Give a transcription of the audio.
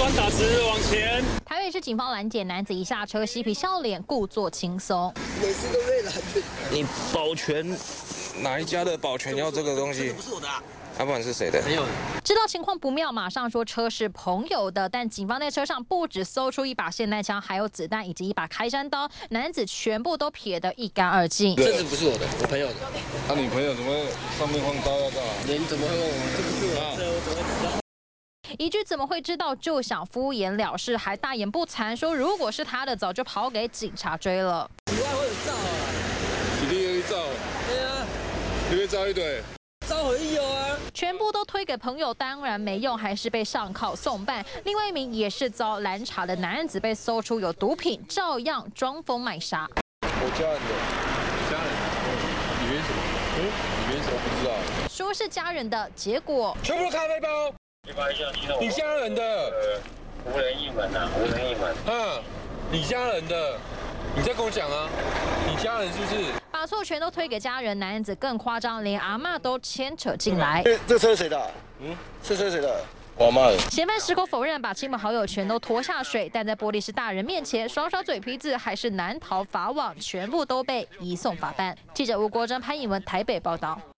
方打直往前。 台北市警方拦截男子一下车，嬉皮笑脸，故作轻松。 每次都被拦。 你保全哪一家的保全要这个东西？ 这个不是我的啊。 要不然是谁的？ 没有。 知道情况不妙，马上说车是朋友的。但警方在车上不止搜出一把霰弹枪，还有子弹以及一把开山刀，男子全部都撇得一干二净。 车子不是我的，我朋友的。 那你朋友怎么上面放刀要干嘛？ 人怎么会问我？这不是我的车，我怎么会知道？ 一句怎么会知道就想敷衍了事，还大言不惭说如果是他的，早就跑给警察追了。 以外会有照啊？ 一定有照。 对啊， 你会照一堆。 照回有啊， 全部都推给朋友，当然没用，还是被上铐送办。另外一名也是遭拦查的男子被搜出有毒品，照样装疯卖傻。 我家人的，家人，里面什么？里面什么不知道？ 说是家人的，结果全部都咖啡包。你家人的， 无人一门啊，无人一门。 你家人的，你再跟我讲啊，你家人是不是？ 把错全都推给家人，男子更夸张，连阿嬷都牵扯进来。 这车是谁的？这车是谁的？ 我阿妈的。 嫌犯矢口否认，把亲朋好友全都拖下水，但在玻璃室大人面前耍耍嘴皮子，还是难逃法网，全部都被移送法办。记者吴国珍、潘颖文台北报道。